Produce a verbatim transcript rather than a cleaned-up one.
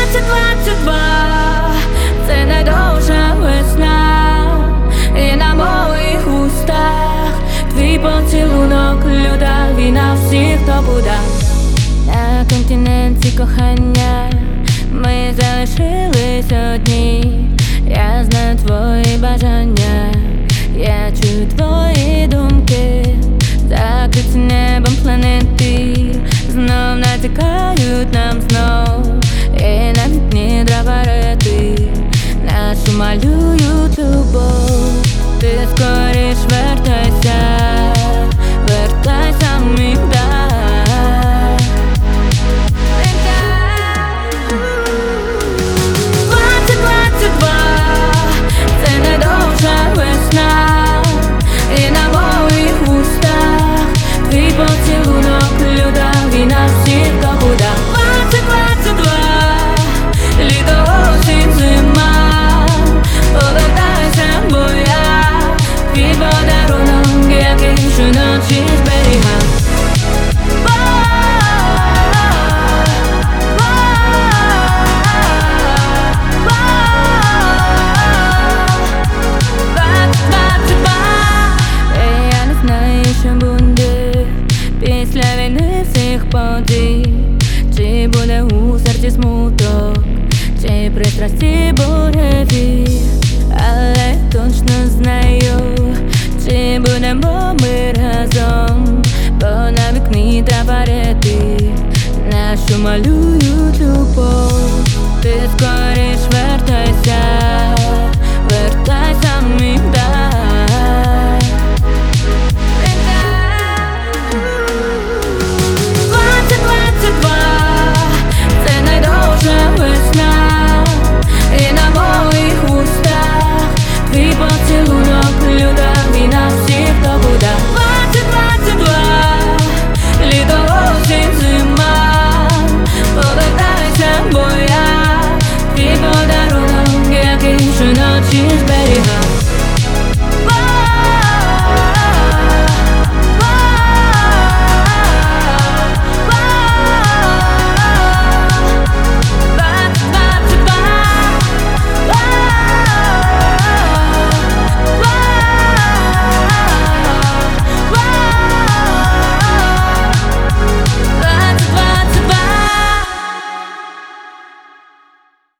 двадцять двадцять два це найдовша весна, і на моїх вустах твій поцілунок, люта війна всіх, хто буде. На континенті кохання ми залишились одні. Я знаю твої бажання, я чую твої думки. Закриті небом планети знов натякають нам знов, і на вікні трафарети нашу малюють любов. Ти скоріш вертайся, вертайся, мій дар. двадцять двадцять два це найдовша весна, і на моїх вустах твій поцілунок, люта війна всіх, хто буде. двадцять двадцять два літо, осінь, зима, повертайся, бо я твій подарунок, який щоночі зберігав. Я не знаю, що буде після війни всіх подій. Чи буде у серці смуток, чи пристрасті буреві. Але точно знаю, чи будемо ми разом, бо на вікні трафарети нашу малюють любов. Ти скоріш вертайся,